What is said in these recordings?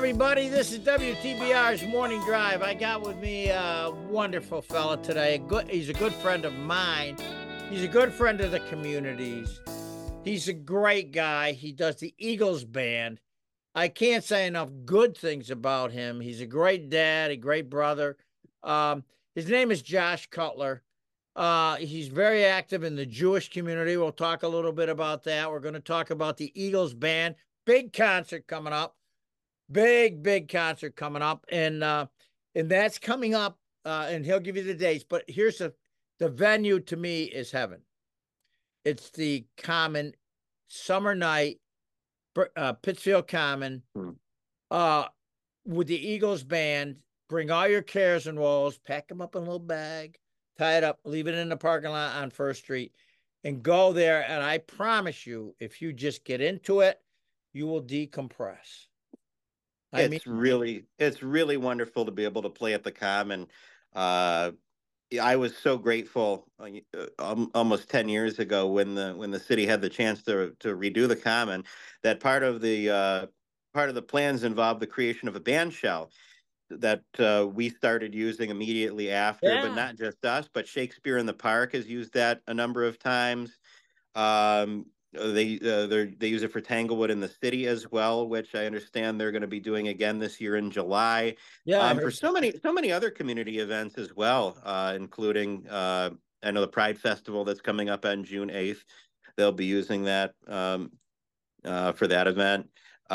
everybody. This is WTBR's Morning Drive. I got with me a wonderful fella today. He's a good friend of mine. He's a good friend of the communities. He's a great guy. He does the Eagles band. I can't say enough good things about him. He's a great dad, a great brother. His name is Josh Cutler. He's very active in the Jewish community. We'll talk a little bit about that. We're going to talk about the Eagles band. Big concert coming up. Big concert coming up. And that's coming up, and he'll give you the dates. But here's the venue to me is heaven. It's the Common Summer Night, Pittsfield Common, with the Eagles band. Bring all your cares and woes, pack them up in a little bag, tie it up, leave it in the parking lot on First Street, and go there. And I promise you, if you just get into it, you will decompress. It's really wonderful to be able to play at the Common. I was so grateful almost 10 years ago when the city had the chance to redo the Common, that part of the plans involved the creation of a band shell that we started using immediately after. Yeah. But not just us, but Shakespeare in the Park has used that a number of times. They use it for Tanglewood in the City as well, which I understand they're going to be doing again this year in July. Yeah, for so many other community events as well, including I know the Pride Festival that's coming up on June 8th. They'll be using that for that event.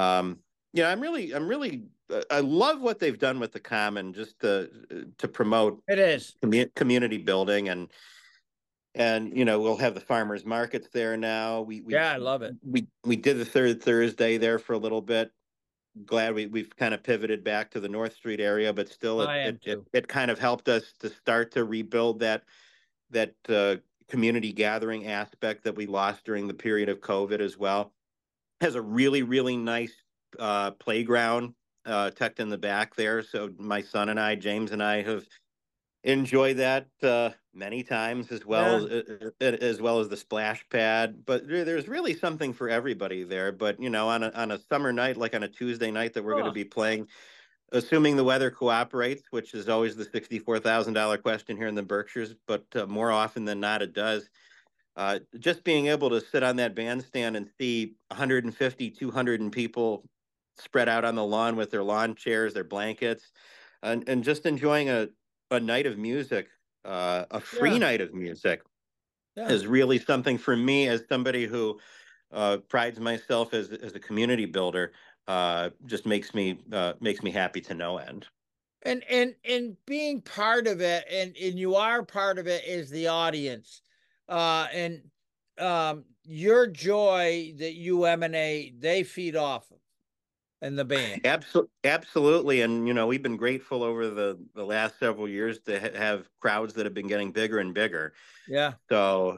I love what they've done with the Common, just to promote community building, and we'll have the farmers markets there now. I love it. We did the third Thursday there for a little bit. Glad we've kind of pivoted back to the North Street area, but still it kind of helped us to start to rebuild that community gathering aspect that we lost during the period of COVID as well. Has a really nice playground tucked in the back there. So my son and I, James and I, have enjoyed that many times, as well as the splash pad. But there's really something for everybody there. But on a summer night, like on a Tuesday night that we're going to be playing, assuming the weather cooperates, which is always the $64,000 question here in the Berkshires, but more often than not it does. Just being able to sit on that bandstand and see 150, 200 people spread out on the lawn with their lawn chairs, their blankets, and just enjoying a night of music, a free night of music, is really something for me, as somebody who prides myself as a community builder. Just makes me happy to no end. And being part of it, and you are part of it, is the audience. And your joy that you emanate, they feed off of, and the band. Absolutely. And, we've been grateful over the last several years to have crowds that have been getting bigger and bigger. Yeah. So,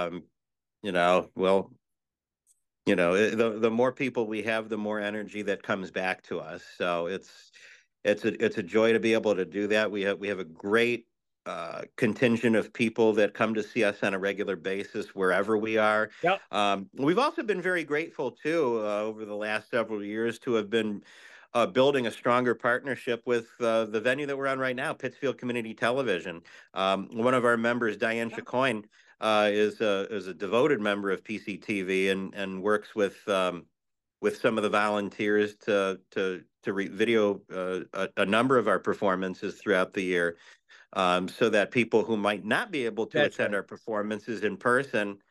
the more people we have, the more energy that comes back to us. So it's a joy to be able to do that. We have a great contingent of people that come to see us on a regular basis wherever we are. Yep. We've also been very grateful too over the last several years to have been building a stronger partnership with the venue that we're on right now, Pittsfield Community Television. One of our members, Diane Chacoin, is a devoted member of PCTV and works with some of the volunteers to video a number of our performances throughout the year. So that people who might not be able to attend our performances in person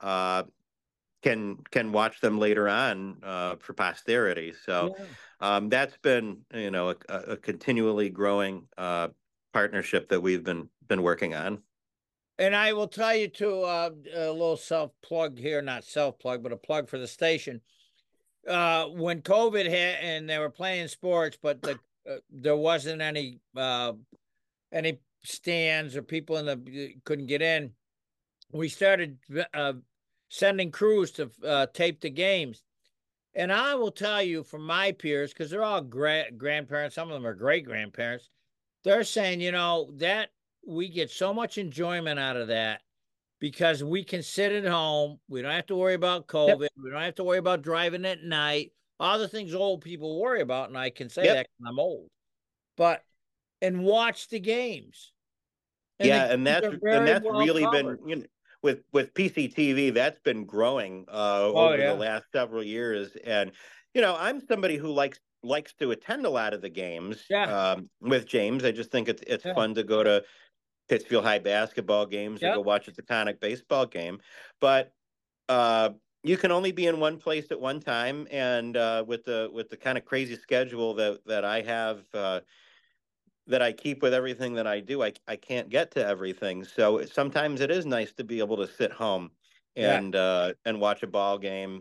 can watch them later on for posterity. So that's been a continually growing partnership that we've been working on. And I will tell you too, a little self-plug here, not self-plug, but a plug for the station. When COVID hit and they were playing sports, but there wasn't any stands or people couldn't get in, we started sending crews to tape the games. And I will tell you, from my peers, because they're all grandparents, some of them are great-grandparents, they're saying, that we get so much enjoyment out of that because we can sit at home. We don't have to worry about COVID. Yep. We don't have to worry about driving at night. all the things old people worry about, and I can say Yep. that 'cause I'm old. But and watch the games, and the Yeah, games are and very that's well really been, covered. with PCTV, that's been growing Oh over the yeah, last several years. And I'm somebody who likes to attend a lot of the games yeah, with James. I just think it's yeah, fun to go to Pittsfield High basketball games or yeah, go watch a Taconic baseball game. But uh, you can only be in one place at one time, and with the kind of crazy schedule that I have. That I keep with everything that I do, I can't get to everything. So sometimes it is nice to be able to sit home yeah, and watch a ball game.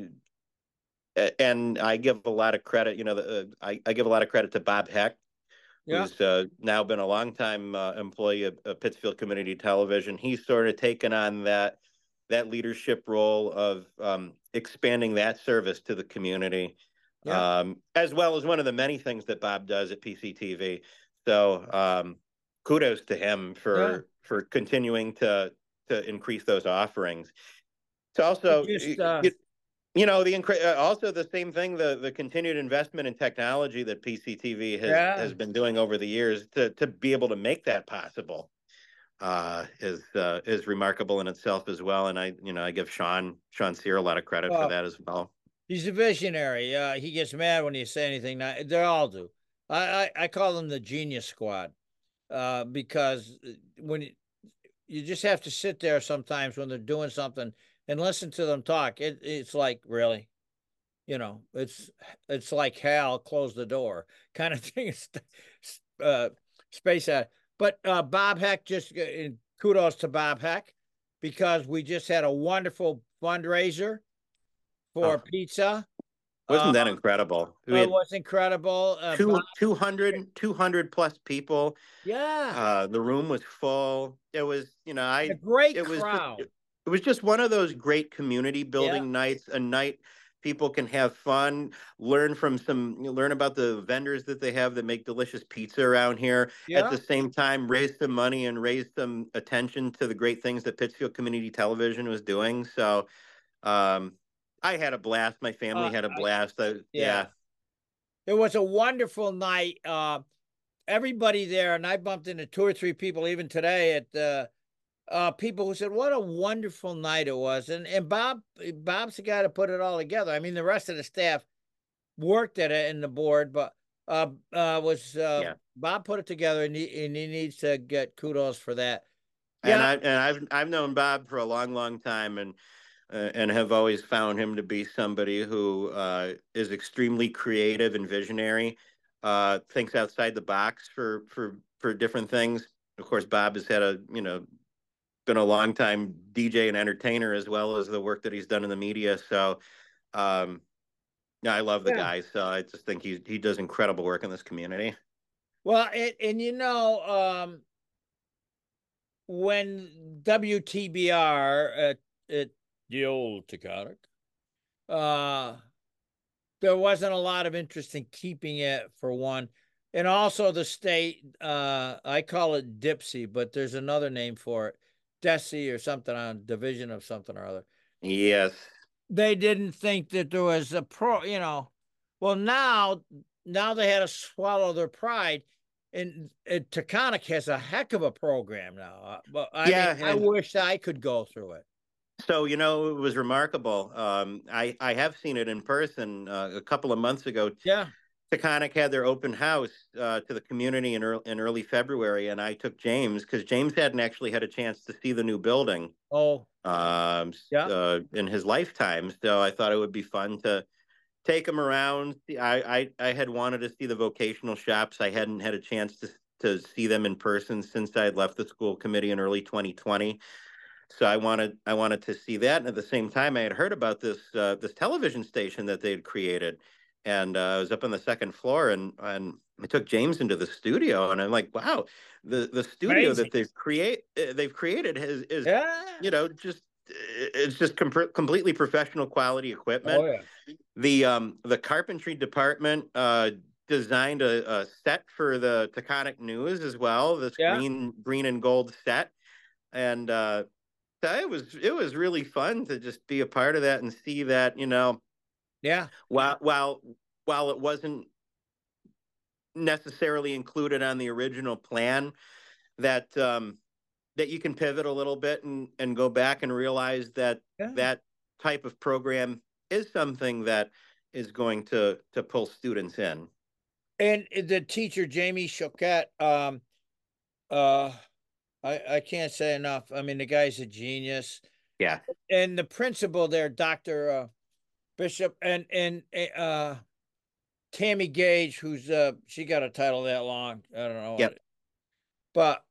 And I give a lot of credit, I give a lot of credit to Bob Heck, yeah. who's now been a longtime employee of Pittsfield Community Television. He's sort of taken on that leadership role of expanding that service to the community, Yeah. as well as one of the many things that Bob does at PCTV. So kudos to him Yeah. for continuing to increase those offerings. It's It also just also the same thing, the continued investment in technology that PCTV has yeah. been doing over the years to be able to make that possible is remarkable in itself as well. And I give Sean Sear a lot of credit for Well, that as well. he's a visionary. He gets mad when you say anything. They all do. I call them the genius squad, because when you just have to sit there sometimes when they're doing something and listen to them talk. It's like, really, it's like Hal, close the door kind of thing. uh, Space out. But Bob Heck, just kudos to Bob Heck, because we just had a wonderful fundraiser for Oh, pizza. wasn't that incredible? We It had was incredible. Bob, 200 plus people. yeah, The room was full. It was, a great it was just, crowd. it was just one of those great community Yeah, building nights, a night people can have fun, learn about the vendors that they have that make delicious pizza around here. At the yeah. same time, raise some money and raise some attention to the great things that Pittsfield Community Television was doing. So, um, I had a blast. My family had a I blast. Yeah. Yeah. It was a wonderful night. Everybody there, and I bumped into two or three people even today at the people who said what a wonderful night it was. And Bob's the guy to put it all together. I mean, the rest of the staff worked at it in the board, but was Yeah. Bob put it together, and he needs to get kudos for that. And Yeah, I've known Bob for a long, long time, and have always found him to be somebody who is extremely creative and visionary. Thinks outside the box for different things. Of course, Bob has had been a long time DJ and entertainer, as well as the work that he's done in the media. So um, yeah, I love the yeah. guy. So I just think he does incredible work in this community. Well, and when WTBR at the old Taconic, uh, there wasn't a lot of interest in keeping it, for one. And also the state, I call it Dipsy, but there's another name for it, DESI or something, on division of something or other. Yes. They didn't think that there was a well, now they had to swallow their pride. And Taconic has a heck of a program now. But I mean, Yeah, I and wish I could go through it. so, it was remarkable. I have seen it in person a couple of months ago. Yeah. Taconic had their open house to the community in early February, and I took James because James hadn't actually had a chance to see the new building Oh, yeah. in his lifetime. So I thought it would be fun to take him around. I had wanted to see the vocational shops. I hadn't had a chance to see them in person since I had left the school committee in early 2020. So I wanted to see that, and at the same time, I had heard about this television station that they had created, and I was up on the second floor, and I took James into the studio, and I'm like, wow, the studio that Amazing. they've created is Yeah. just it's just completely professional quality Oh, equipment. yeah. The carpentry department designed a set for the Taconic News as well, this Yeah. green and gold set, and so it was really fun to just be a part of that and see that Yeah. While it wasn't necessarily included on the original plan, that that you can pivot a little bit and go back and realize that Yeah. that type of program is something that is going to pull students in. And the teacher, Jamie Choquette, uh, I can't say enough. I mean, the guy's a genius. Yeah. And the principal there, Dr. Bishop, and Tammy Gage, who's she got a title that long. I don't know Yep. what, but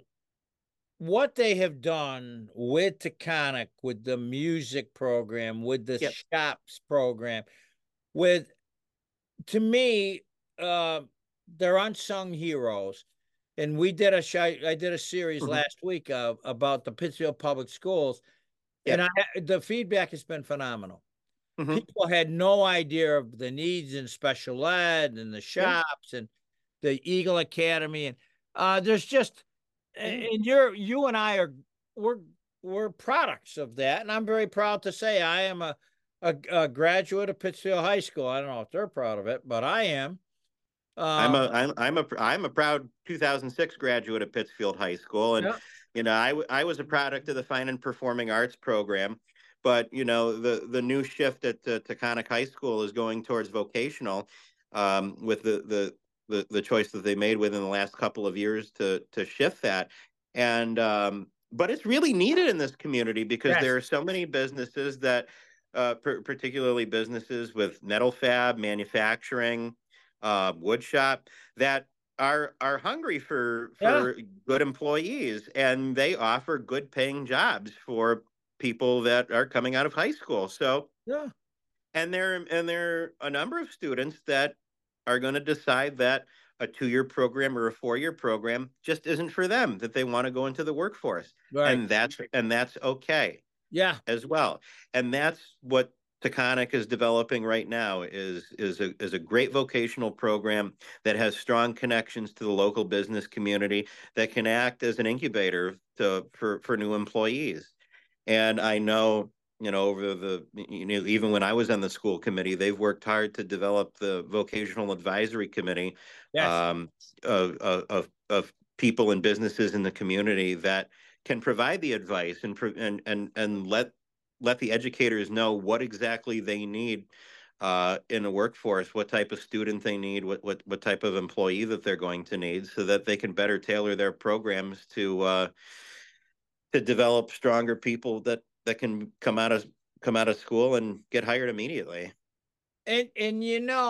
what they have done with Taconic, with the music program, with the Yep. shops program, with, to me, uh, they're unsung heroes. And we did I did a series Mm-hmm. last week about the Pittsfield Public Schools, and Yep. the feedback has been phenomenal. Mm-hmm. People had no idea of the needs in special ed and the Yeah. shops and the Eagle Academy, and there's just, Yeah. and you and I are, we're we're products of that, and I'm very proud to say I am a graduate of Pittsfield High School. I don't know if they're proud of it, but I am. Um, I'm a proud 2006 graduate of Pittsfield High School, and yeah, I was a product of the Fine and Performing Arts program, but the new shift at Taconic High School is going towards vocational, with the choice that they made within the last couple of years to shift that, and but it's really needed in this community because there yes, are so many businesses that, particularly businesses with metal fab manufacturing, wood shop, that are hungry yeah, for good employees, and they offer good paying jobs for people that are coming out of high school. So, yeah, and there are a number of students that are going to decide that a 2-year program or a 4-year program just isn't for them, that they want to go into the workforce, right, and that's okay yeah. as well. And that's what Taconic is developing right now, is a great vocational program that has strong connections to the local business community, that can act as an incubator for new employees. And I know, over even when I was on the school committee, they've worked hard to develop the vocational advisory committee, Yes. of people and businesses in the community that can provide the advice and let the educators know what exactly they need, in a workforce, what type of student they need, what type of employee that they're going to need, so that they can better tailor their programs to develop stronger people that can come out of school and get hired immediately. And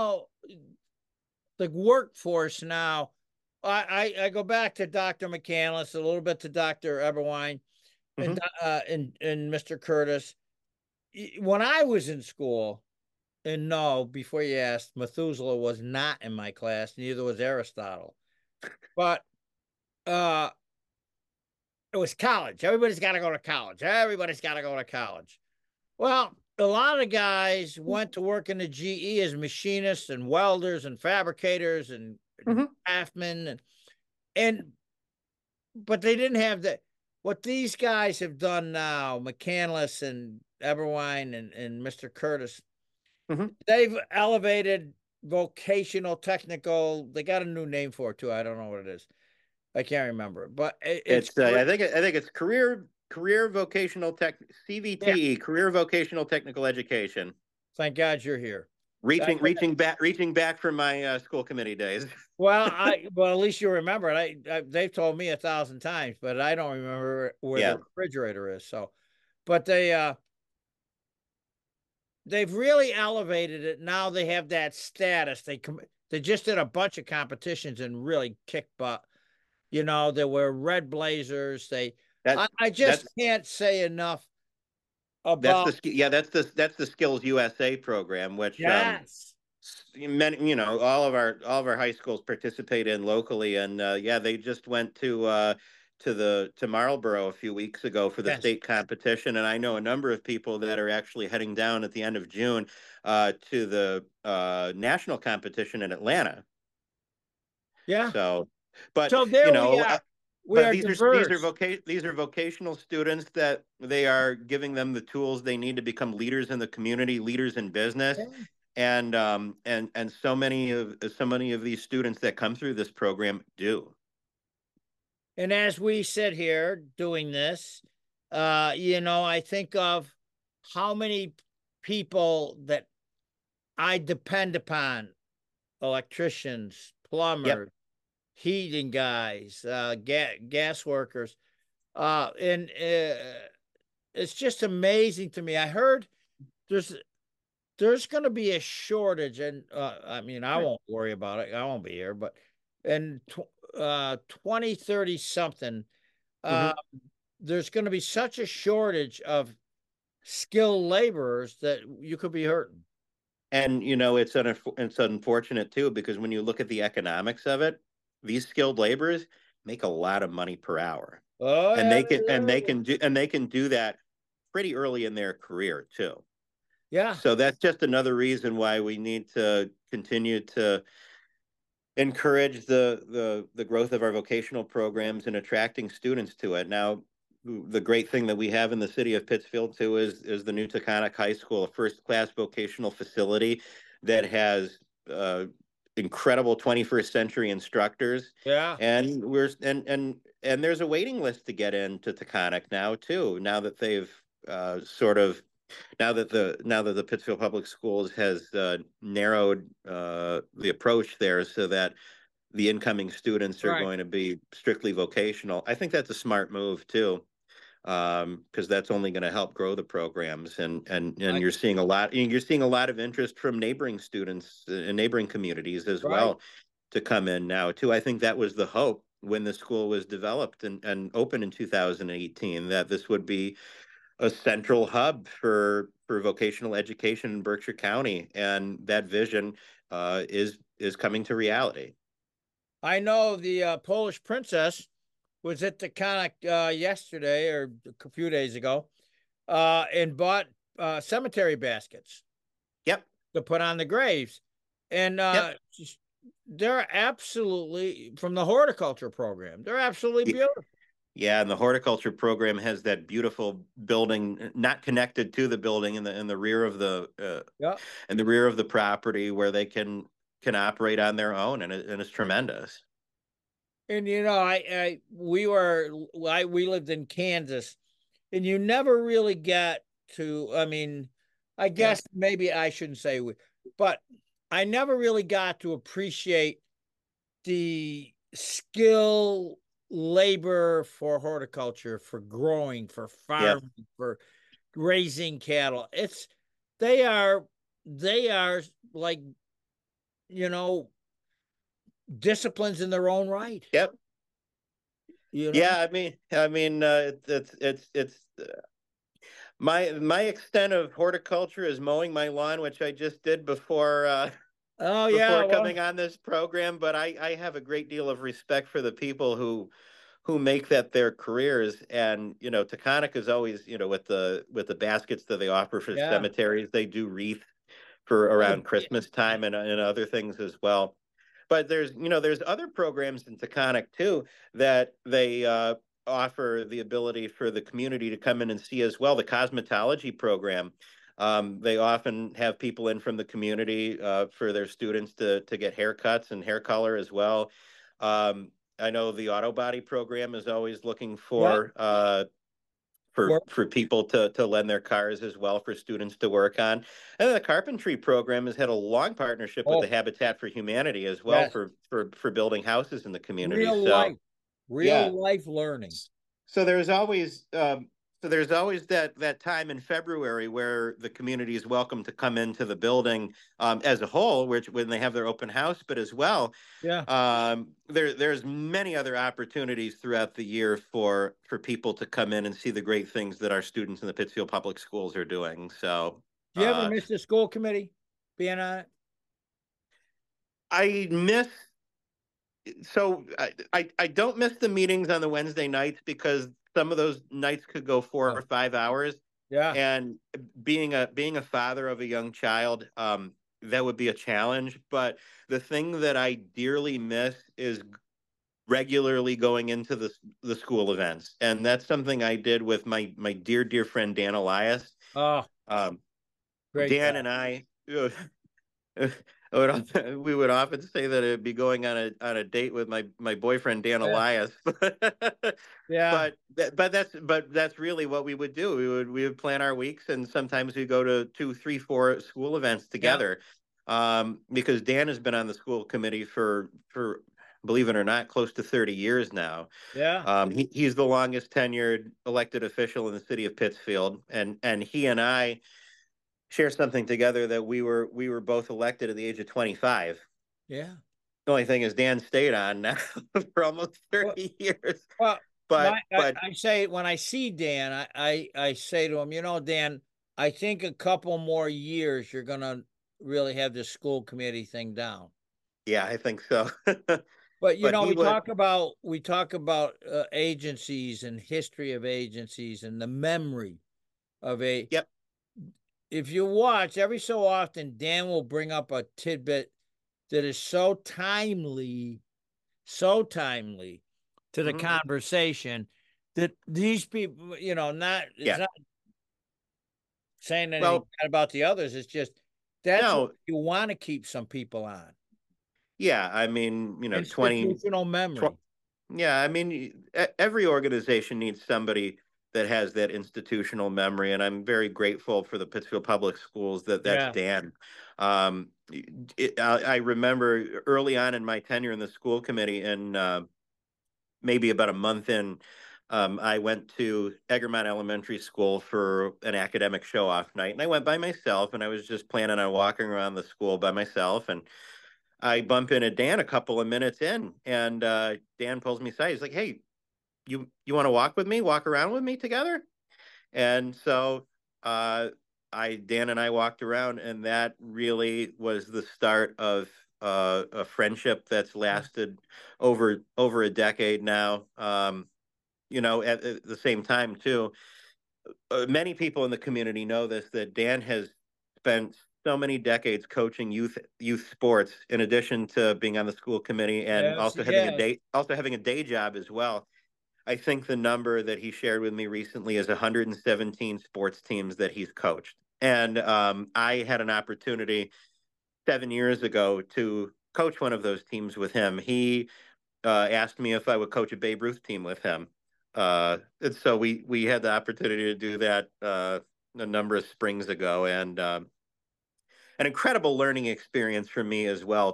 the workforce now, I go back to Dr. McCandless, a little bit to Dr. Eberwein, and Hmm. and Mr. Curtis. When I was in school, and no, before you asked, Methuselah was not in my class, neither was Aristotle. But uh it was college. Everybody's got to go to college. Everybody's got to go to college. Well, a lot of guys went to work in the GE as machinists and welders and fabricators and Hmm. craftsmen, and but they didn't have the, what these guys have done now, McCandless and Eberwein and Mr. Curtis. Hmm. They've elevated vocational technical. They got a new name for it too. I don't know what it is. I can't remember, but it's It's I think it's career vocational tech, yeah. CVTE, career vocational technical education. Thank God you're here. That, Reaching back from my school committee days. well, at least you remember it. They've told me 1,000 times, but I don't remember where the Yeah. refrigerator is. So, but they've really elevated it. Now they have that status. They just did a bunch of competitions and really kicked butt. There were red blazers. That's I just that's can't say enough that's about, that's the Skills USA program, which yes. many, all of our high schools participate in locally, and yeah, they just went to Marlboro a few weeks ago for the Yes. state competition, and I know a number of people that are actually heading down at the end of June, to the national competition in Atlanta. Yeah. So, but So there we are. We are these diverse. are vocational students that they are giving them the tools they need to become leaders in the community, leaders in business. Yeah. And so many of these students that come through this program do. And as we sit here doing this, I think of how many people that I depend upon: electricians, Yep. plumbers, heating guys, gas workers. And it's just amazing to me. I heard there's there's going to be a shortage, and I mean, I won't worry about it. I won't be here, but in 2030 something, uh, Mm-hmm. there's going to be such a shortage of skilled laborers that you could be hurting. And it's unfortunate too, because when you look at the economics of it, these skilled laborers make a lot of money per hour, Oh and yeah, they can do that pretty early in their career too. yeah, So that's just another reason why we need to continue to encourage the growth of our vocational programs and attracting students to it. Now, the great thing that we have in the city of Pittsfield too is the new Taconic High School, a first-class vocational facility that has incredible 21st century instructors, yeah. and there's a waiting list to get into Taconic now too. Now that they've sort of now that the Pittsfield Public Schools has narrowed the approach there so that the incoming students are Right, going to be strictly vocational. I think that's a smart move too, because that's only going to help grow the programs. And I, you're seeing a lot of interest from neighboring students and neighboring communities as right. well to come in now too. I think that was the hope when the school was developed and opened in 2018, that this would be a central hub for vocational education in Berkshire County, and that vision is coming to reality. I know the Polish princess was at the Conic yesterday or a few days ago, and bought cemetery baskets Yep, to put on the graves. And yep. they're absolutely, from the horticulture program, they're absolutely beautiful. Yeah, and the horticulture program has that beautiful building, not connected to the building, in the rear of Yeah. in the rear of the property, where they can operate on their own, and it's tremendous. And we lived in Kansas, and you never really get to, I mean, I Yeah, guess maybe I shouldn't say we, but I never really got to appreciate the skill labor for horticulture, for growing, for yeah, farming, for raising cattle. They are they are like, you know, disciplines in their own right. yep. You know? Yeah, it's my extent of horticulture is mowing my lawn, which I just did Oh yeah, before well, coming on this program. But I have a great deal of respect for the people who make that their careers. And Taconic is always, with the baskets that they offer for yeah. cemeteries, they do wreath for Oh around yeah. Christmas time, and other things as well. But there's other programs in Taconic too that they offer the ability for the community to come in and see as well. The cosmetology program. They often have people in from the community for their students to get haircuts and hair color as well. I know the auto body program is always looking Yeah. Work. for people to lend their cars as well, for students to work on. And the carpentry program has had a long partnership with the Oh, Habitat for Humanity as well yes. for building houses in the community. Real life. So yeah, Real life learning. so there's always that time in February where the community is welcome to come into the building as a whole, which when they have their open house, but as well, Yeah. there's many other opportunities throughout the year for people to come in and see the great things that our students in the Pittsfield Public Schools are doing. So Do you ever miss the school committee being on it? I miss I don't miss the meetings on the Wednesday nights, because some of those nights could go four Oh, or 5 hours. yeah. And being a father of a young child, that would be a challenge. But the thing that I dearly miss is regularly going into the school events. And that's something I did with my dear friend Dan Elias. Oh, great Dan guy. and I we would often say that it'd be going on a date with my boyfriend Dan Yeah. Elias. Yeah. But that's really what we would do. We would plan our weeks, and sometimes we go to 2, 3, 4 school events Yeah. together. Because Dan has been on the school committee for believe it or not, close to 30 years now. Yeah. He's the longest tenured elected official in the city of Pittsfield, and he and I share something together that we were both elected at the age of 25. Yeah. The only thing is Dan stayed on now for almost Well, 30 years. well, But I say when I see Dan, I say to him, Dan, I think a couple more years you're gonna really have the school committee thing down. yeah, I think so. But But he would. we talk about agencies and history of agencies and the memory of a. Yep. If you watch every so often, Dan will bring up a tidbit that is so timely to the conversation that these people, not it's Yeah. not saying anything Well, bad about the others. It's just that's what no. you want to keep some people on. Yeah, I mean, 20, Institutional memory. yeah, I mean, every organization needs somebody that has that institutional memory, and I'm very grateful for the Pittsfield Public Schools that's Yeah. Dan. I remember early on in my tenure in the school committee, and maybe about a month in, I went to Egremont Elementary School for an academic show-off night, and I went by myself, and I was just planning on walking around the school by myself, and I bump into Dan a couple of minutes in, and Dan pulls me aside. He's like, "Hey, you want to walk around with me together?" And so I Dan and I walked around, and that really was the start of a friendship that's lasted over a decade now. At the same time too, many people in the community know this, that Dan has spent so many decades coaching youth sports in addition to being on the school committee and Yes, yes. also having a day job as well. I think the number that he shared with me recently is 117 sports teams that he's coached. And I had an opportunity 7 years ago to coach one of those teams with him. He asked me if I would coach a Babe Ruth team with him. And so we had the opportunity to do that a number of springs ago, and an incredible learning experience for me as well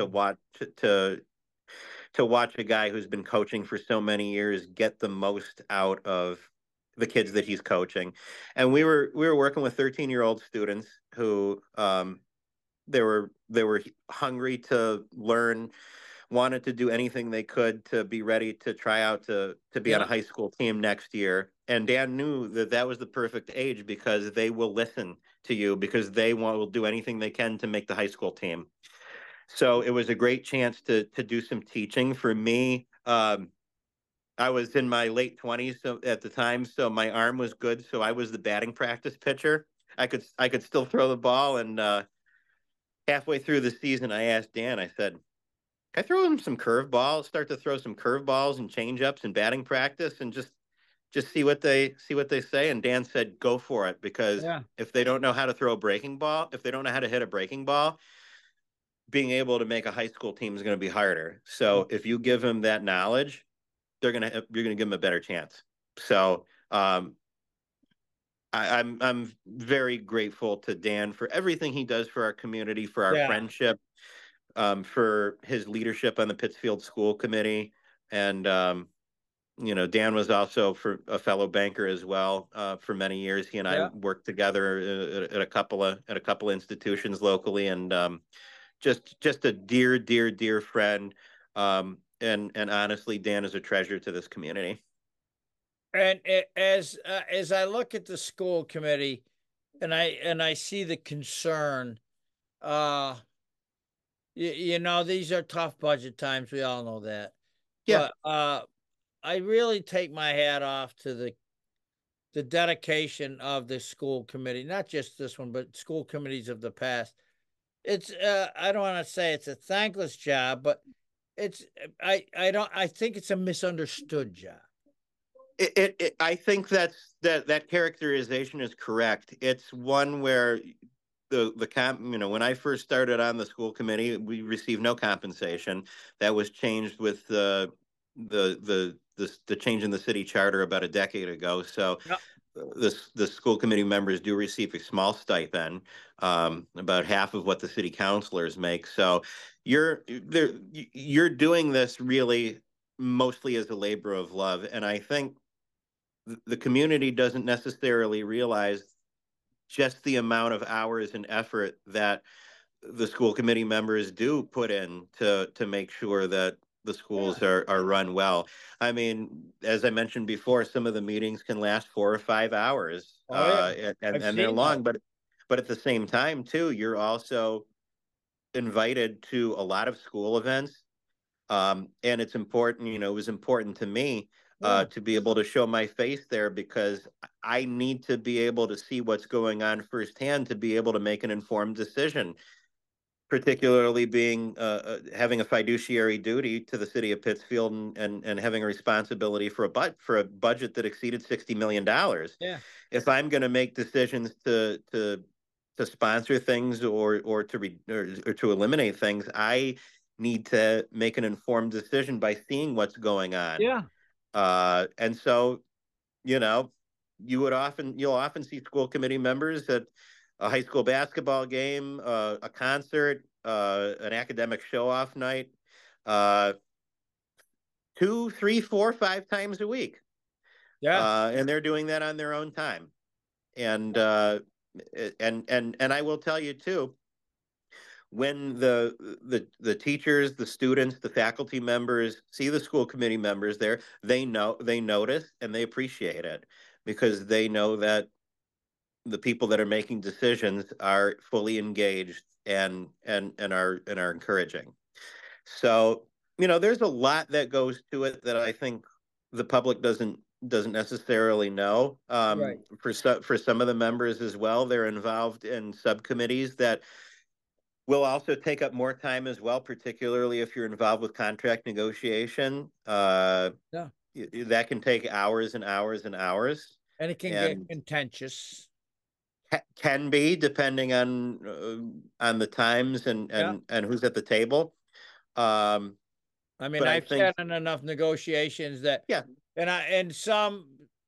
to watch a guy who's been coaching for so many years get the most out of the kids that he's coaching. And we were working with 13-year-old students who they were hungry to learn, wanted to do anything they could to be ready to try out to be on a Yeah. high school team next year. And Dan knew that that was the perfect age because they will listen to you, because will do anything they can to make the high school team. So it was a great chance to do some teaching for me. I was in my late 20s at the time, so my arm was good. So I was the batting practice pitcher. I could still throw the ball, and halfway through the season, I asked Dan. I said, "Can I throw him some curveballs? Start to throw some curveballs and changeups in batting practice, and just see what they say." And Dan said, "Go for it, because Yeah. if they don't know how to throw a breaking ball, if they don't know how to hit a breaking ball, being able to make a high school team is going to be harder. So if you give them that knowledge, you're going to give them a better chance." So I'm very grateful to Dan for everything he does for our community, for our Yeah. friendship, for his leadership on the Pittsfield School Committee. And Dan was also for a fellow banker as well for many years. He and I Yeah. worked together at a couple institutions locally, and just a dear friend. And honestly, Dan is a treasure to this community. And as I look at the school committee, and I see the concern, uh, these are tough budget times. We all know that, Yeah. but I really take my hat off to the dedication of the school committee, not just this one, but school committees of the past. It's I don't want to say it's a thankless job, but it's I think it's a misunderstood job. I think that characterization is correct. It's one where when I first started on the school committee, we received no compensation. That was changed with the change in the city charter about a decade ago. So Yep. the school committee members do receive a small stipend, about half of what the city councilors make. So you're doing this really mostly as a labor of love, and I think the community doesn't necessarily realize just the amount of hours and effort that the school committee members do put in to make sure that the schools are run well. I mean, as I mentioned before, some of the meetings can last 4 or 5 hours, Oh yeah, and they're long. But at the same time, too, you're also invited to a lot of school events, and it's important. It was important to me to be able to show my face there because I need to be able to see what's going on firsthand to be able to make an informed decision, particularly being having a fiduciary duty to the city of Pittsfield and having a responsibility for a budget that exceeded $60 million. yeah, If I'm going to make decisions to sponsor things or to eliminate things, I need to make an informed decision by seeing what's going on. yeah. And so, you know, you'll often see school committee members at a high school basketball game, a concert, an academic show off night, uh, 2, 3, 4, 5 times a week. Yeah. And they're doing that on their own time. And and I will tell you too, when the teachers, the students, the faculty members see the school committee members there, they notice and they appreciate it because they know that the people that are making decisions are fully engaged and are encouraging. So, there's a lot that goes to it that I think the public doesn't necessarily know. Right. For some of the members as well, they're involved in subcommittees that will also take up more time as well, particularly if you're involved with contract negotiation. Yeah. That can take hours and hours and hours, And it can get and contentious. can be depending on the times and who's at the table. Um, I mean, but I I've think, sat in enough negotiations that, yeah, and some,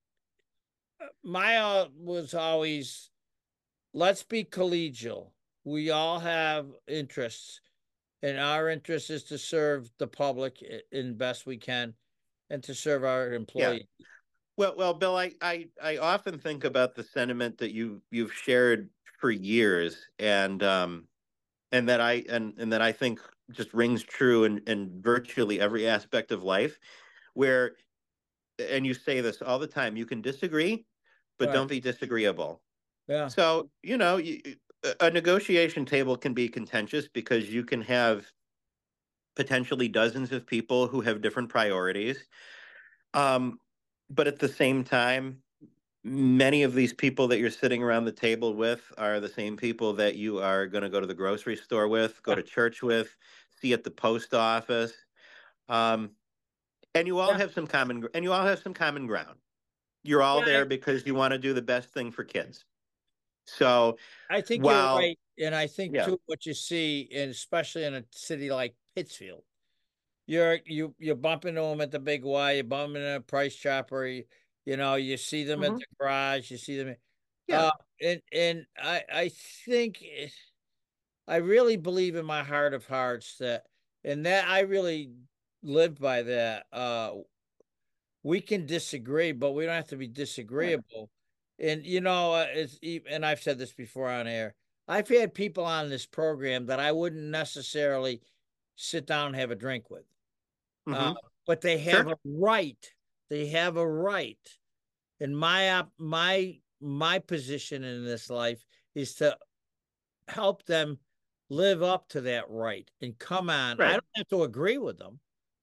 my was always, let's be collegial. We all have interests, and our interest is to serve the public in best we can, and to serve our yeah. employees. Well, Bill, I often think about the sentiment that you've shared for years, and that I think just rings true in virtually every aspect of life, where, and you say this all the time, you can disagree, but Right. don't be disagreeable. Yeah. So, a negotiation table can be contentious because you can have potentially dozens of people who have different priorities. But at the same time, many of these people that you're sitting around the table with are the same people that you are going to go to the grocery store with, go to church with, see at the post office. Um, and you all Yeah. have some common ground. You're all Yeah. there because you want to do the best thing for kids. So I think you're while, right. And I think yeah, too what you see, and especially in a city like Pittsfield, you're bumping into them at the Big Y, you're bumping into a Price Chopper, you see them at mhm, the garage, you see them. yeah, Uh, and I think I really believe in my heart of hearts that, and that I really live by that. We can disagree, but we don't have to be right, disagreeable. And and I've said this before on air. I've had people on this program that I wouldn't necessarily sit down and have a drink with, uh, hmm, but they have sure, a right. They have a right. And my position in this life is to help them live up to that right. And come on, I right, don't have to agree with them.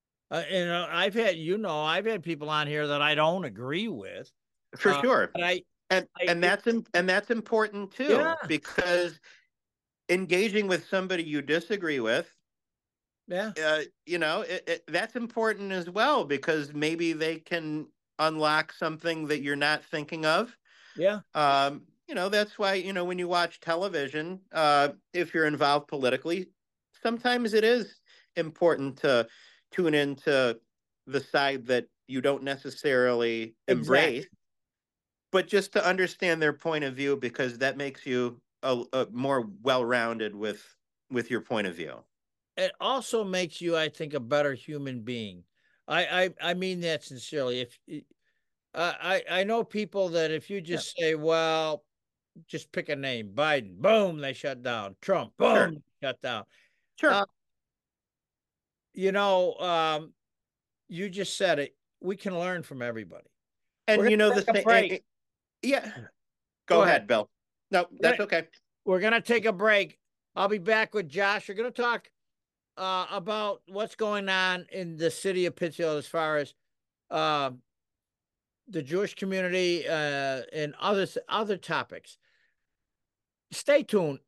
I've had people on here that I don't agree with. for sure. But And I, and that's important yeah, too, because engaging with somebody you disagree with Yeah. That's important as well, because maybe they can unlock something that you're not thinking of. Yeah. That's why, when you watch television, if you're involved politically, sometimes it is important to tune into the side that you don't necessarily embrace, Exactly. but just to understand their point of view, because that makes you a more well-rounded with your point of view. It also makes you, I think, a better human being. I mean that sincerely. If I know people that if you just say, well, just pick a name, Biden, boom, they shut down. Trump, Sure. boom, shut down. Sure. You know, you just said it. We can learn from everybody. And We're gonna take a break. Yeah. Go Go ahead. ahead, Bill. No, that's okay. We're gonna take a break. I'll be back with Josh. We're gonna talk about what's going on in the city of Pittsfield as far as the Jewish community and other topics. Stay tuned.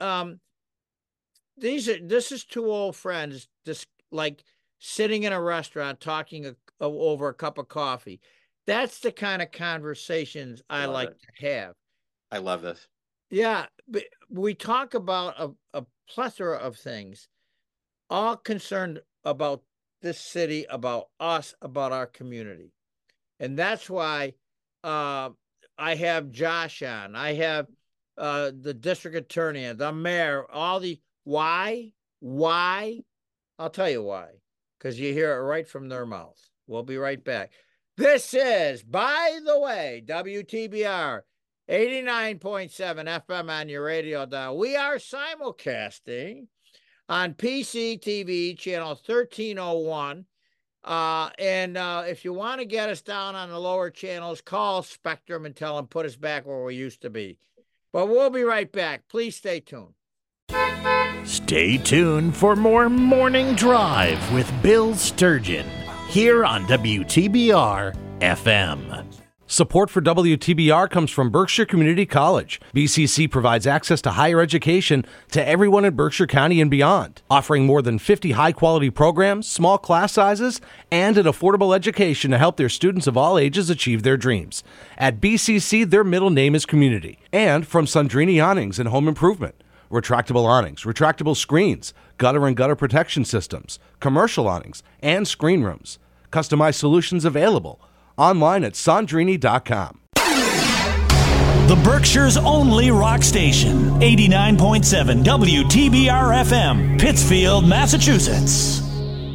This is two old friends just like sitting in a restaurant talking over a cup of coffee. That's the kind of conversations I like to have. I love this. Yeah, but we talk about a plethora of things, all concerned about this city, about us, about our community. And that's why I have Josh on. I have the district attorney, the mayor, all the why? I'll tell you why, because you hear it right from their mouths. We'll be right back. This is, by the way, WTBR 89.7 FM on your radio dial. We are simulcasting on PCTV channel 1301. And if you want to get us down on the lower channels, call Spectrum and tell them put us back where we used to be. But we'll be right back. Please stay tuned. Stay tuned for more Morning Drive with Bill Sturgeon here on WTBR FM. Support for WTBR comes from Berkshire Community College. BCC provides access to higher education to everyone in Berkshire County and beyond, offering more than 50 high-quality programs, small class sizes, and an affordable education to help their students of all ages achieve their dreams. At BCC, their middle name is community. And from Sundrini Awnings and Home Improvement. Retractable awnings, retractable screens, gutter and gutter protection systems, commercial awnings, and screen rooms. Customized solutions available. Online at Sandrini.com. The Berkshire's only rock station, 89.7 WTBR FM, Pittsfield, Massachusetts.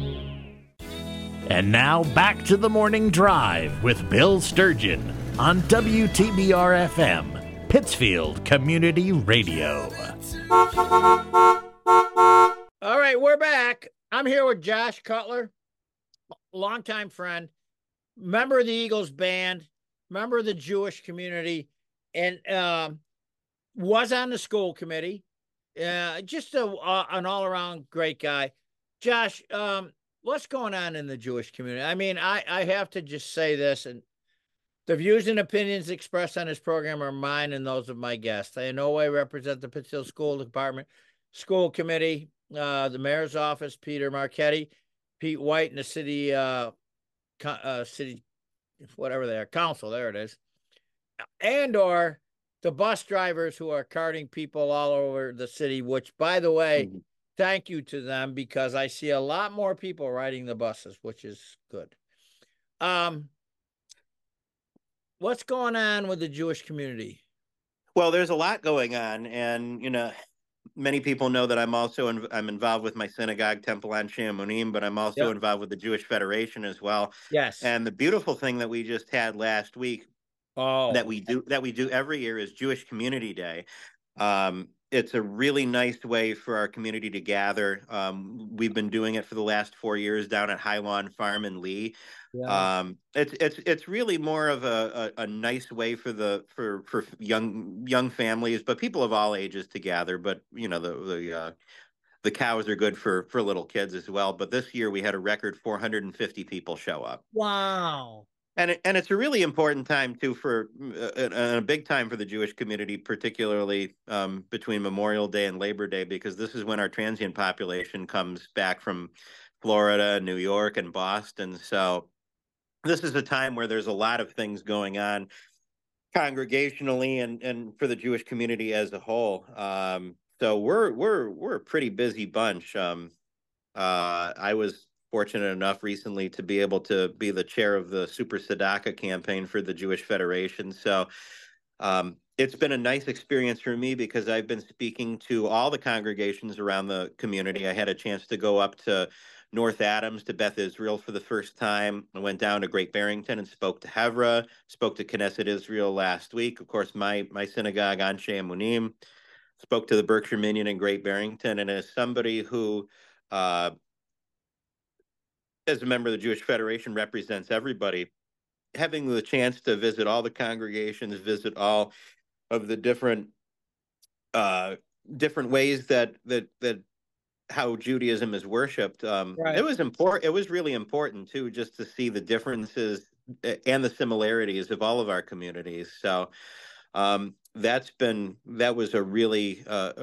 And now back to the Morning Drive with Bill Sturgeon on WTBR FM, Pittsfield Community Radio. All right, we're back. I'm here with Josh Cutler, longtime friend, member of the Eagles band, member of the Jewish community, and was on the school committee. Just an all-around great guy. Josh, what's going on in the Jewish community? I mean, I have to just say this, and the views and opinions expressed on this program are mine and those of my guests. They in no way represent the Pittsfield School Department, School Committee, the Mayor's Office, Peter Marchetti, Pete White, and the city whatever they are, council, there it is, and or the bus drivers who are carting people all over the city, which, by the way, thank you to them, because I see a lot more people riding the buses, which is good. What's going on with the Jewish community? Well, there's a lot going on, and many people know that I'm involved with my synagogue, Temple on Shamonim, but I'm also involved with the Jewish Federation as well. Yes. And the beautiful thing that we just had last week, that we do every year, is Jewish Community Day. It's a really nice way for our community to gather. We've been doing it for the last 4 years down at High Lawn Farm in Lee. Yeah. It's really more of a nice way for young families, but people of all ages to gather. But the cows are good for little kids as well. But this year we had a record 450 people show up. Wow. And it's a really important time too, a big time for the Jewish community, particularly between Memorial Day and Labor Day, because this is when our transient population comes back from Florida, New York, and Boston. So this is a time where there's a lot of things going on congregationally and for the Jewish community as a whole. So we're a pretty busy bunch. I was fortunate enough recently to be able to be the chair of the Super Tzedakah campaign for the Jewish Federation. So it's been a nice experience for me because I've been speaking to all the congregations around the community. I had a chance to go up to North Adams to Beth Israel for the first time. I went down to Great Barrington and spoke to Hevra, spoke to Knesset Israel last week. Of course, my synagogue, Anshe Emunim, spoke to the Berkshire Minyan in Great Barrington. And as somebody who, as a member of the Jewish Federation, represents everybody, having the chance to visit all the congregations, visit all of the different ways that how Judaism is worshipped. Right. It was important. It was really important too, just to see the differences and the similarities of all of our communities. So that was a really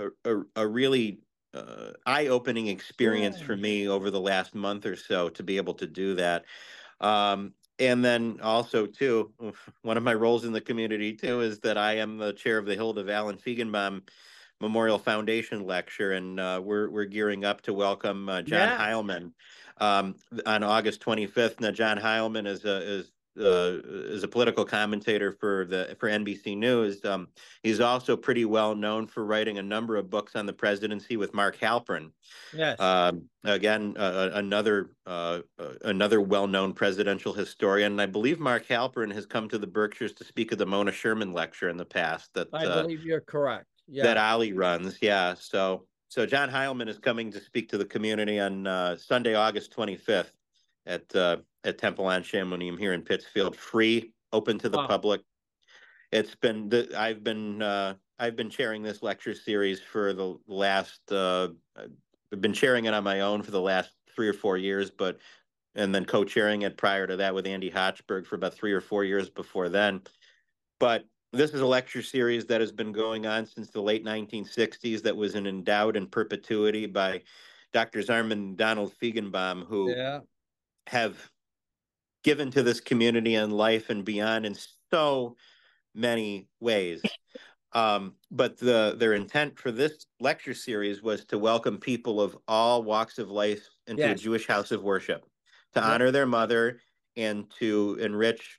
eye-opening experience for me over the last month or so to be able to do that. And then also too, one of my roles in the community too is that I am the chair of the Hilda Valen Feigenbaum Memorial Foundation Lecture, and we're gearing up to welcome John Heilman on August 25th. Now, John Heilman is a political commentator for NBC News. He's also pretty well known for writing a number of books on the presidency with Mark Halperin. Yes. Again, another well-known presidential historian. And I believe Mark Halperin has come to the Berkshires to speak at the Mona Sherman lecture in the past. I believe you're correct. Yeah. That Ali runs. Yeah. So John Heilman is coming to speak to the community on Sunday, August 25th at Temple Anshe Emunim here in Pittsfield, free, open to the public. It's been I've been chairing this lecture series for the last I've been chairing it on my own for the last 3 or 4 years, and then co-chairing it prior to that with Andy Hochberg for about 3 or 4 years before then. But this is a lecture series that has been going on since the late 1960s that was endowed in perpetuity by Dr. Zarman Donald Feigenbaum, who have given to this community and life and beyond in so many ways. But their intent for this lecture series was to welcome people of all walks of life into a Jewish house of worship, to honor their mother and to enrich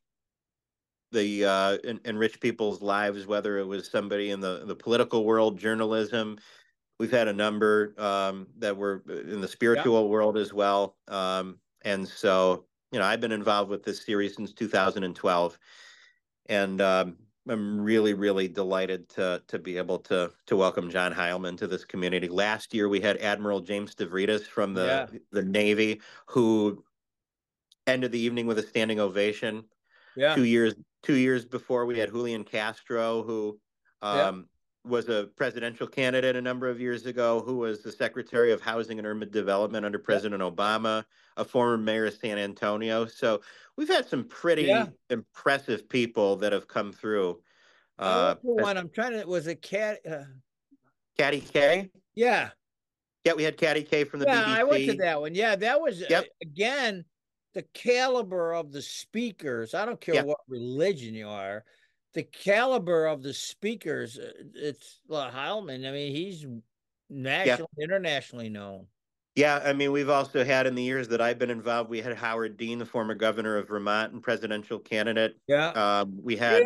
people's lives, whether it was somebody in the political world, journalism. We've had a number that were in the spiritual world as well. And so, I've been involved with this series since 2012. And I'm really, really delighted to be able to welcome John Heilman to this community. Last year, we had Admiral James Stavridis from the Navy, who ended the evening with a standing ovation. Yeah. 2 years before, we had Julian Castro, who was a presidential candidate a number of years ago, who was the Secretary of Housing and Urban Development under President Obama, a former mayor of San Antonio. So we've had some pretty impressive people that have come through. Was it Caddy K? Yeah. Yeah, we had Caddy K from the BBC. I went to that one. Yeah, that was, again, the caliber of the speakers. I don't care what religion you are. The caliber of the speakers, it's Heilman. I mean, he's nationally, internationally known. Yeah, I mean, we've also had in the years that I've been involved, we had Howard Dean, the former governor of Vermont and presidential candidate. Yeah. We had,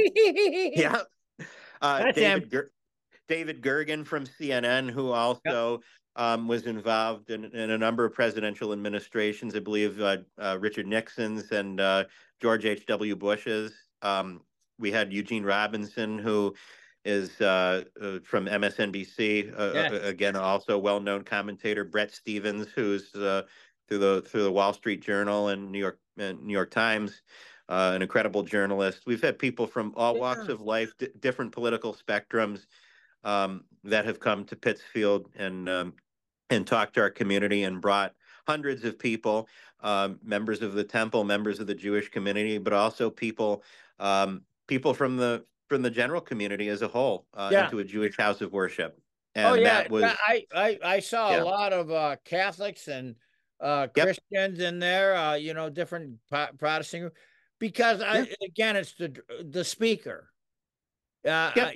David Gergen from CNN, who also was involved in a number of presidential administrations. I believe Richard Nixon's and George H.W. Bush's. We had Eugene Robinson, who is from MSNBC, again, also well-known commentator. Brett Stevens, who's through the Wall Street Journal and New York Times, an incredible journalist. We've had people from all walks of life, different political spectrums, that have come to Pittsfield and talked to our community and brought hundreds of people, members of the temple, members of the Jewish community, but also people from the general community as a whole into a Jewish house of worship. And that was, I saw a lot of Catholics and Christians in there, different Protestant, because again, it's the speaker. Yep.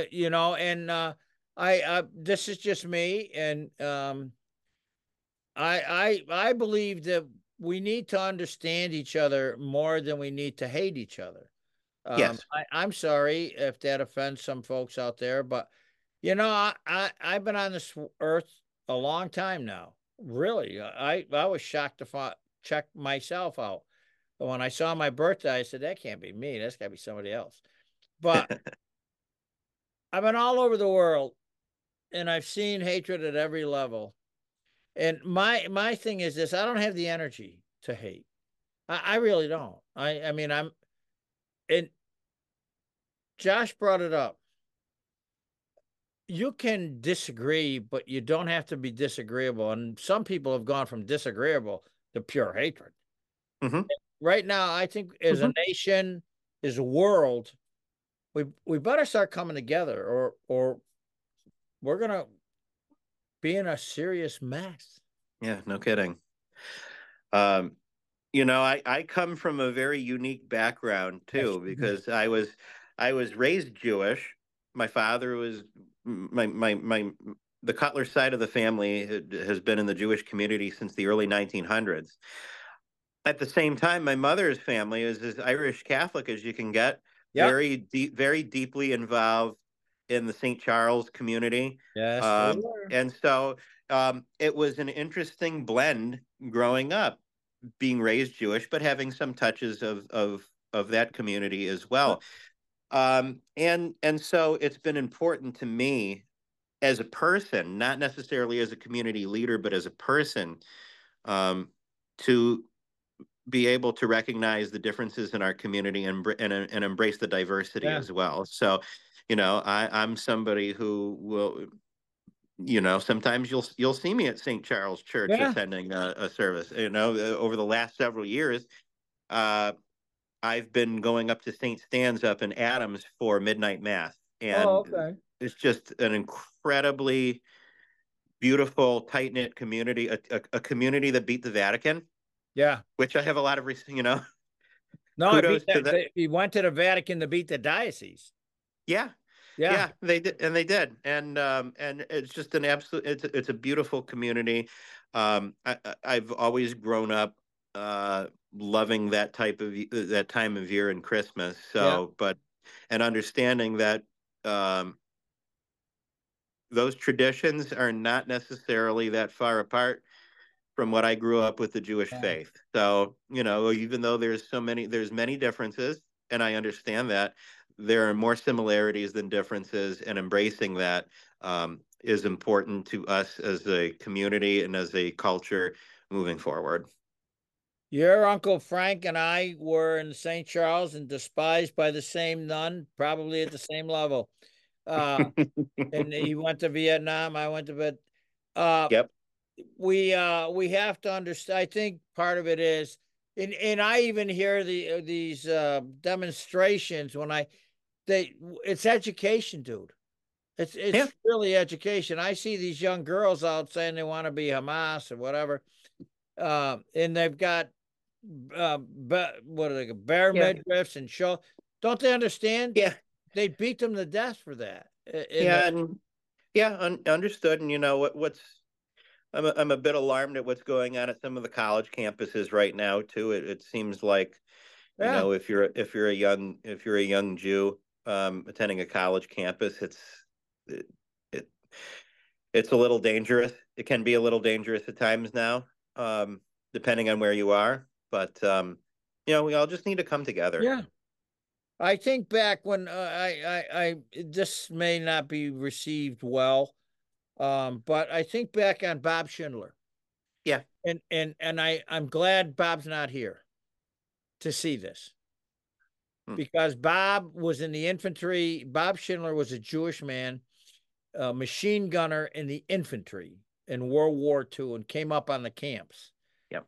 This is just me, and I believe that we need to understand each other more than we need to hate each other. Yes. I'm sorry if that offends some folks out there, but I've been on this earth a long time now. Really, I was shocked to check myself out. But when I saw my birthday, I said, that can't be me. That's got to be somebody else. But I've been all over the world, and I've seen hatred at every level. And my thing is this: I don't have the energy to hate. I really don't. I mean, and Josh brought it up. You can disagree, but you don't have to be disagreeable. And some people have gone from disagreeable to pure hatred. Mm-hmm. Right now, I think as a nation, as a world, we better start coming together, or we're gonna be in a serious mess. Yeah, no kidding. I come from a very unique background too, because I was raised Jewish. My father was the Cutler side of the family has been in the Jewish community since the early 1900s. At the same time, my mother's family is as Irish Catholic as you can get. Yep. Very deeply involved in the St. Charles community. Yes, and so it was an interesting blend growing up, being raised Jewish, but having some touches of that community as well. And so it's been important to me as a person, not necessarily as a community leader, but as a person, to be able to recognize the differences in our community and embrace the diversity as well. So, I'm somebody who will, sometimes you'll see me at St. Charles Church attending a service. Over the last several years, I've been going up to St. Stan's up in Adams for midnight mass, and it's just an incredibly beautiful, tight knit community, a community that beat the Vatican. Yeah, which I have a lot of, No, kudos to them. He went to the Vatican to beat the diocese. Yeah, they did, and and it's just an absolute. It's a beautiful community. I've always grown up loving that time of year and Christmas. So, and understanding that those traditions are not necessarily that far apart from what I grew up with the Jewish faith. So, even though there's many differences, and I understand that, there are more similarities than differences, and embracing that is important to us as a community and as a culture moving forward. Your Uncle Frank and I were in St. Charles and despised by the same nun, probably at the same level. And he went to Vietnam, I went to Vietnam. Yep. We have to understand. I think part of it is, and I even hear these demonstrations when it's education, dude. It's really education. I see these young girls out saying they want to be Hamas or whatever, and they've got what are they, bear midriffs and show. Don't they understand? Yeah, they beat them to death for that. Understood. And what's I'm a bit alarmed at what's going on at some of the college campuses right now too. It seems like, if you're a young Jew attending a college campus, it's a little dangerous. It can be a little dangerous at times now, depending on where you are. But we all just need to come together. Yeah. I think back when I this may not be received well. But I think back on Bob Schindler. Yeah. And I'm glad Bob's not here to see this. Because Bob was in the infantry. Bob Schindler was a Jewish man, a machine gunner in the infantry in World War II, and came up on the camps. Yep.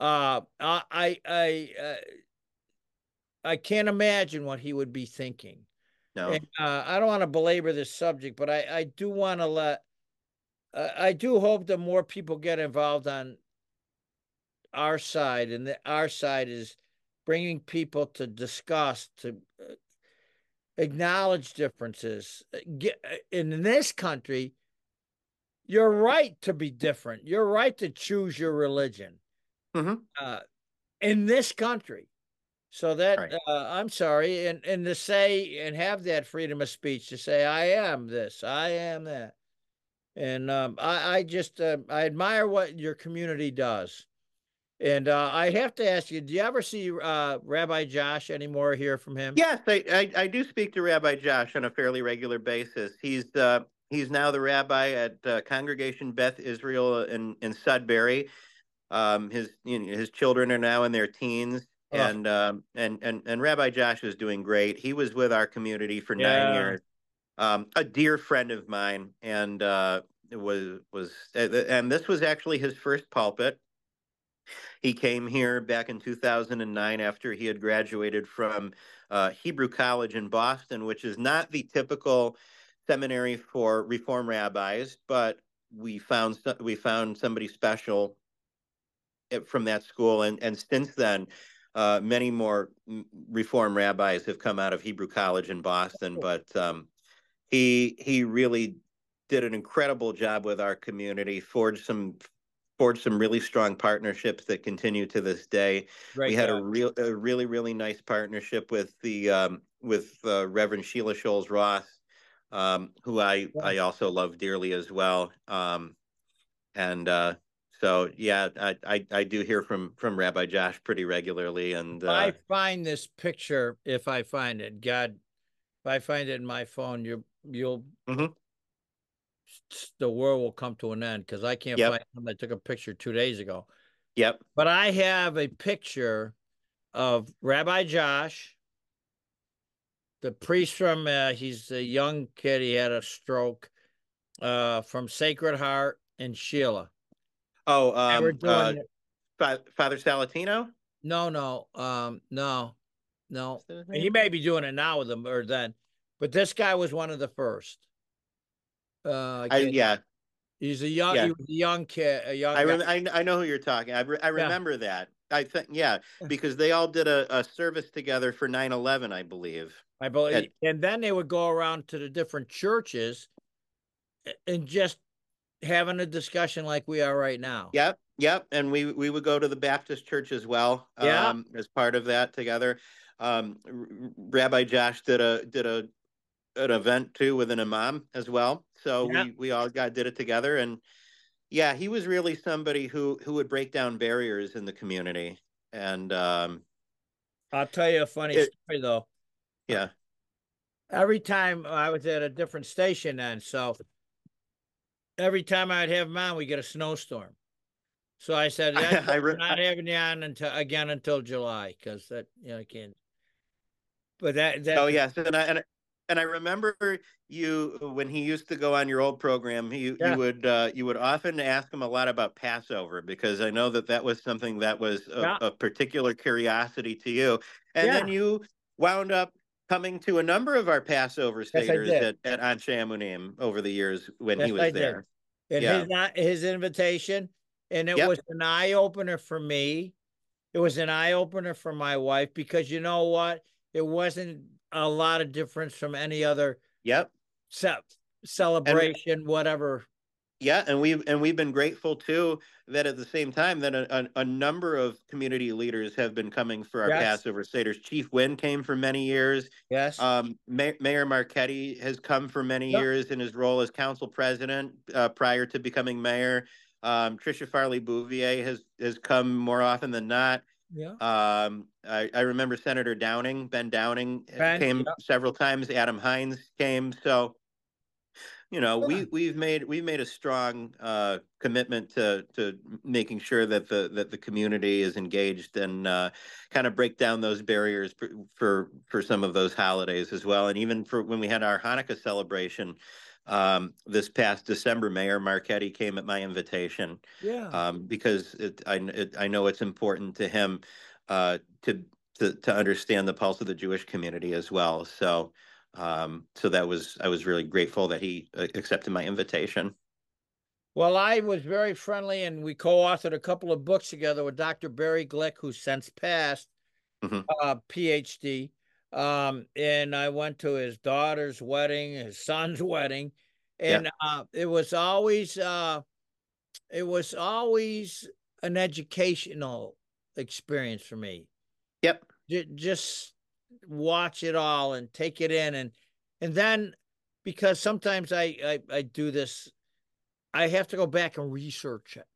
I can't imagine what he would be thinking. No. And, I don't want to belabor this subject, but I do want to I do hope that more people get involved on our side, and our side is bringing people to discuss, to acknowledge differences. In this country, you're right to be different. You're right to choose your religion. In this country. So that right. I'm sorry, and to say and have that freedom of speech to say I am this, I am that, and I just I admire what your community does, and I have to ask you, do you ever see Rabbi Josh anymore? Hear from him? Yes, I do speak to Rabbi Josh on a fairly regular basis. He's now the rabbi at Congregation Beth Israel in Sudbury. His children are now in their teens. And Rabbi Josh is doing great. He was with our community for 9 years. A dear friend of mine, and and this was actually his first pulpit. He came here back in 2009 after he had graduated from Hebrew College in Boston, which is not the typical seminary for Reform rabbis, but we found somebody special from that school, and since then. Many more Reform rabbis have come out of Hebrew College in Boston, but he really did an incredible job with our community, forged some really strong partnerships that continue to this day. We had a really nice partnership with the Reverend Sheila Scholes Ross, who I also love dearly as well, So yeah, I do hear from Rabbi Josh pretty regularly, and I find this picture. If I find it, God, if I find it in my phone, you'll the world will come to an end, because I can't find him. I took a picture 2 days ago. Yep. But I have a picture of Rabbi Josh, the priest from he's a young kid. He had a stroke. From Sacred Heart, and Sheila. Oh, Father Salatino? No. He may be doing it now with them or then, but this guy was one of the first. He's a young, he was a young kid, I know who you're talking. I remember that. I think, because they all did a service together for 9/11, I believe. And then they would go around to the different churches and just having a discussion like we are right now. Yep. And we would go to the Baptist church as well. As part of that together. Rabbi Josh did an event too with an imam as well. So we all did it together. And he was really somebody who would break down barriers in the community. And I'll tell you a funny story though. Yeah. Every time I was at a different station then, so every time I'd have him on, we get a snowstorm. So I said, we're not having you on until July, because that I can't. But that yes, and I remember you when he used to go on your old program. You would often ask him a lot about Passover, because I know that was something that was a particular curiosity to you, and then you wound up coming to a number of our Passover Seders at Anshe Emunim over the years when he was there. And his invitation, and it was an eye-opener for me. It was an eye-opener for my wife, because you know what? It wasn't a lot of difference from any other celebration, whatever. Yeah, and we've been grateful too that at the same time that a number of community leaders have been coming for our Passover Seders. Chief Wynn came for many years. Yes. Mayor Marchetti has come for many years in his role as council president prior to becoming mayor. Tricia Farley Bouvier has come more often than not. Yeah. I remember Senator Ben Downing came several times. Adam Hines came. So, we've made a strong commitment to making sure that the community is engaged and kind of break down those barriers for some of those holidays as well. And even for when we had our Hanukkah celebration this past December, Mayor Marchetti came at my invitation. Because I know it's important to him to understand the pulse of the Jewish community as well. So I was really grateful that he accepted my invitation. Well, I was very friendly, and we co-authored a couple of books together with Dr. Barry Glick, who's since passed, PhD. And I went to his daughter's wedding, his son's wedding, and it was always an educational experience for me. Yep. Just watch it all and take it in, and then because sometimes I do this, I have to go back and research it.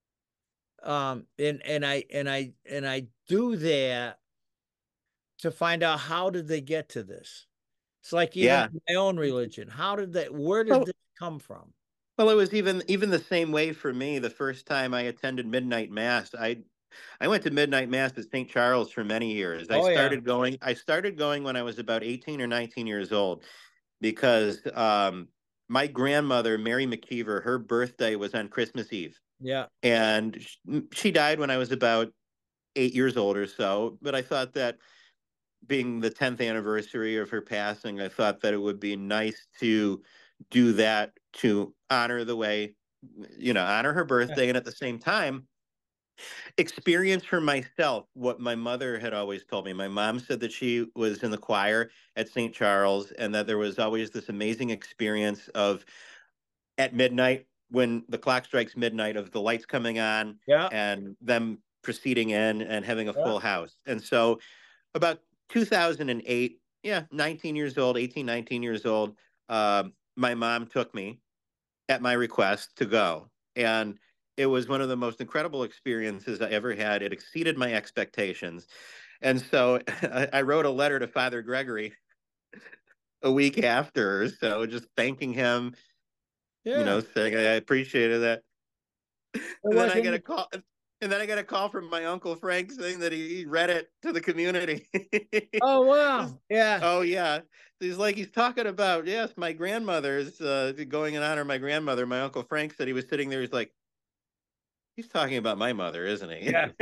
And I do that to find out how did they get to this. It's like even my own religion. Where did this come from? Well, it was even the same way for me. The first time I attended midnight mass, I went to midnight mass at St. Charles for many years. I started going when I was about 18 or 19 years old because my grandmother, Mary McKeever, her birthday was on Christmas Eve. Yeah. And she died when I was about 8 years old or so. But I thought that being the 10th anniversary of her passing, I thought that it would be nice to do that to honor the way, honor her birthday. And at the same time, experience for myself what my mother had always told me. My mom said that she was in the choir at St. Charles and that there was always this amazing experience of at midnight when the clock strikes midnight of the lights coming on and them proceeding in and having a full house. And so about 2008, 19 years old, 18, 19 years old, my mom took me at my request to go. And it was one of the most incredible experiences I ever had. It exceeded my expectations. And so I wrote a letter to Father Gregory a week after, so just thanking him, saying I appreciated that. And then I get a call. And then I got a call from my Uncle Frank saying that he read it to the community. Oh, wow. Yeah. Oh, yeah. He's talking about, yes, my grandmother's going in honor of my grandmother. My Uncle Frank said he was sitting there. He's like, he's talking about my mother, isn't he? Yeah.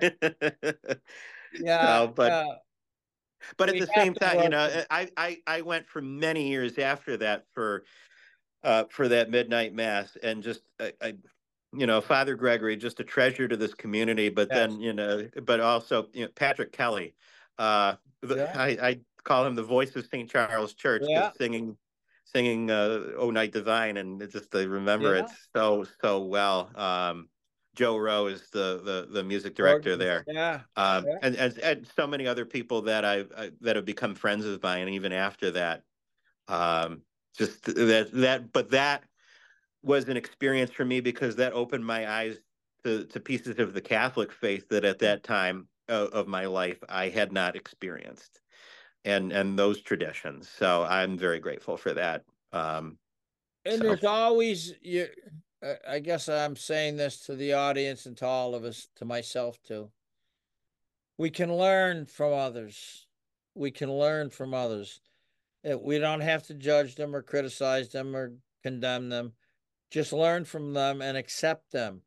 So, but at the same time, I went for many years after that for that midnight mass, and just Father Gregory, just a treasure to this community. But then, but also, Patrick Kelly. I call him the voice of St. Charles Church because singing "O Night Divine," and I remember it so well. Joe Rowe is the music director there. And so many other people that that have become friends of mine, and even after that. Just that was an experience for me because that opened my eyes to pieces of the Catholic faith that at that time of my life I had not experienced, and those traditions. So I'm very grateful for that. And there's always I guess I'm saying this to the audience and to all of us, to myself too. We can learn from others. We can learn from others. We don't have to judge them or criticize them or condemn them. Just learn from them and accept them.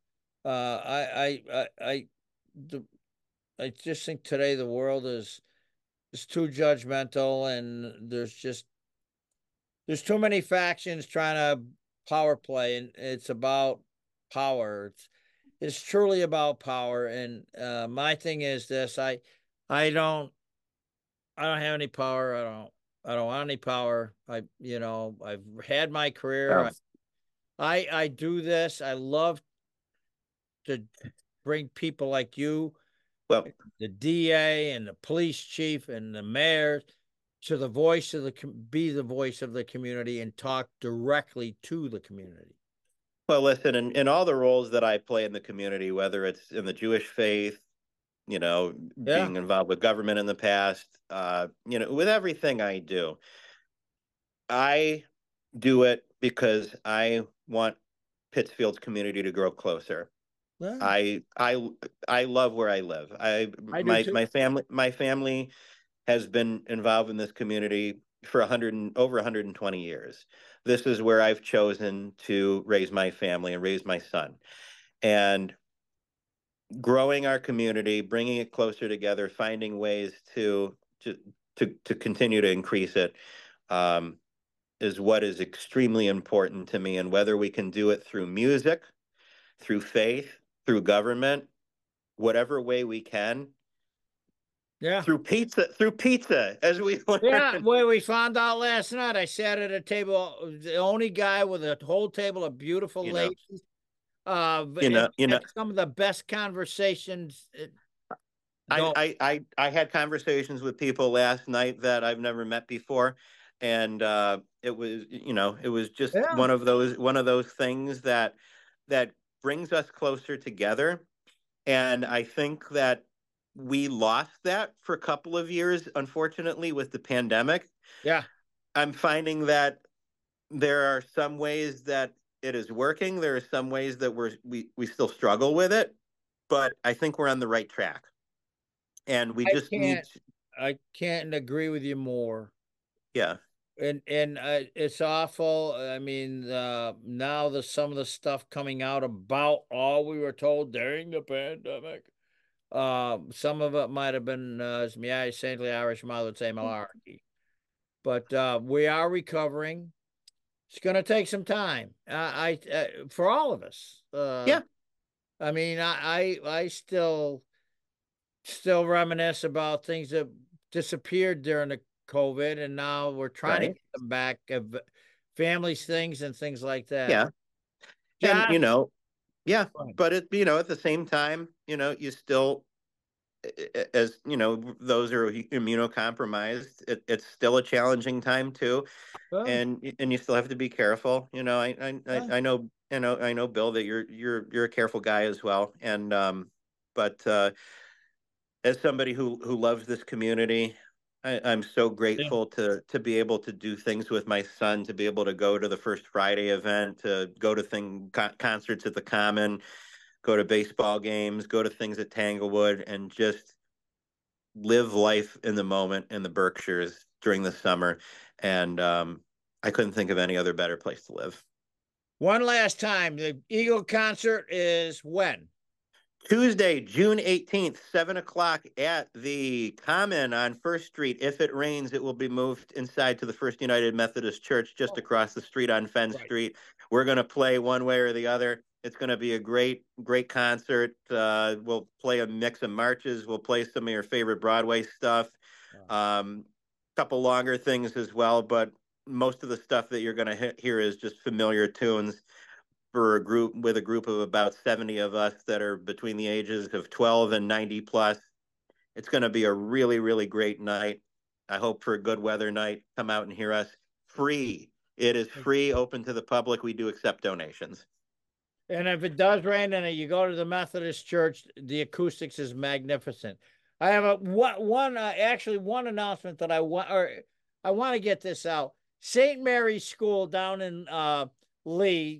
I just think today the world is too judgmental, and there's too many factions trying to power play, and it's about power. It's truly about power. And my thing is this: I don't have any power. I don't want any power. I've had my career. I do this. I love to bring people like you, the DA and the police chief and the mayor, to be the voice of the community and talk directly to the community. Well, listen, in all the roles that I play in the community, whether it's in the Jewish faith, being involved with government in the past, with everything I do it because I want Pittsfield's community to grow closer. Yeah. I love where I live. My family has been involved in this community for over 120 years. This is where I've chosen to raise my family and raise my son. And growing our community, bringing it closer together, finding ways to continue to increase it, is what is extremely important to me. And whether we can do it through music, through faith, through government, whatever way we can. Yeah. Through pizza, as we learned. Yeah, well, we found out last night. I sat at a table, the only guy with a whole table of beautiful ladies. Some of the best conversations. I had conversations with people last night that I've never met before, and it was just one of those things that brings us closer together. And I think that we lost that for a couple of years, unfortunately, with the pandemic. Yeah. I'm finding that there are some ways that it is working. There are some ways that we still struggle with it, but I think we're on the right track. And I can't agree with you more. Yeah. And it's awful. I mean, now some of the stuff coming out about all we were told during the pandemic. Some of it might have been, as my saintly Irish mother would say, malarkey. But we are recovering. It's going to take some time. For all of us. Yeah. I mean, I still reminisce about things that disappeared during the COVID, and now we're trying to get them back, of families, things, and things like that. Yeah. And, yeah, but at the same time, you still, as those are immunocompromised, it's still a challenging time too. And you still have to be careful. I know, Bill, that you're a careful guy as well. And, but as somebody who loves this community, I'm so grateful to be able to do things with my son, to be able to go to the First Friday event, to go to concerts at the Common, go to baseball games, go to things at Tanglewood, and just live life in the moment in the Berkshires during the summer. And I couldn't think of any other better place to live. One last time, the Eagle concert is when? Tuesday, June 18th, 7:00 at the Common on First Street. If it rains, it will be moved inside to the First United Methodist Church just across the street on Fenn Street. We're going to play one way or the other. It's going to be a great, great concert. We'll play a mix of marches. We'll play some of your favorite Broadway stuff. Couple longer things as well, but most of the stuff that you're going to hear is just familiar tunes. For a group of about 70 of us that are between the ages of 12 and 90 plus. It's going to be a really, really great night. I hope for a good weather night. Come out and hear us. Free. It is free, open to the public. We do accept donations. And if it does rain and you go to the Methodist Church, the acoustics is magnificent. I have one announcement that I want to get this out. St. Mary's School down in Lee.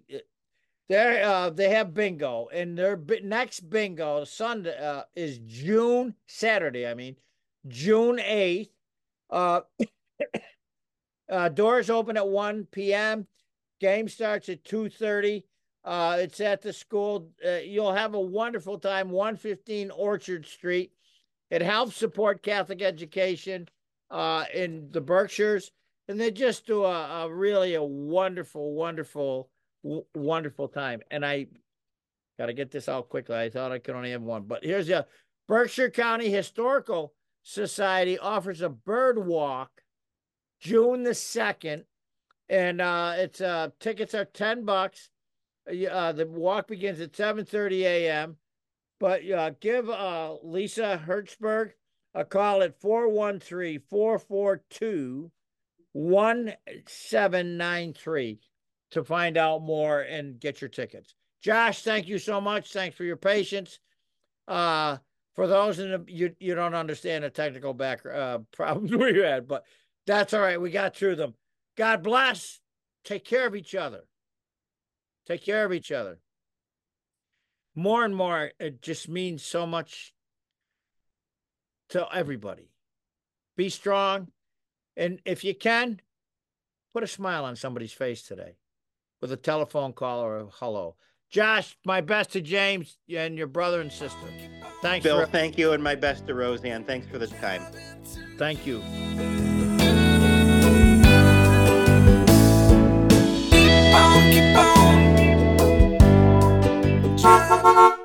They have bingo, and their next bingo Sunday is Saturday, June 8th. Doors open at 1 p.m. Game starts at 2:30. It's at the school. You'll have a wonderful time. 115 Orchard Street. It helps support Catholic education in the Berkshires, and they just do a really wonderful, wonderful, wonderful time. And I got to get this out quickly. I thought I could only have one, but here's the Berkshire County Historical Society offers a bird walk June the 2nd, and tickets are $10. The walk begins at 7:30 a.m. But give Lisa Hertzberg a call at 413-442-1793 to find out more and get your tickets. Josh, thank you so much. Thanks for your patience. For those you don't understand the technical problems we had, but that's all right. We got through them. God bless. Take care of each other. Take care of each other. More and more, it just means so much to everybody. Be strong. And if you can, put a smile on somebody's face today with a telephone call or a hello. Josh, my best to James and your brother and sister. Thanks, Bill. Thank you, and my best to Roseanne. Thanks for this time. Thank you. Bye.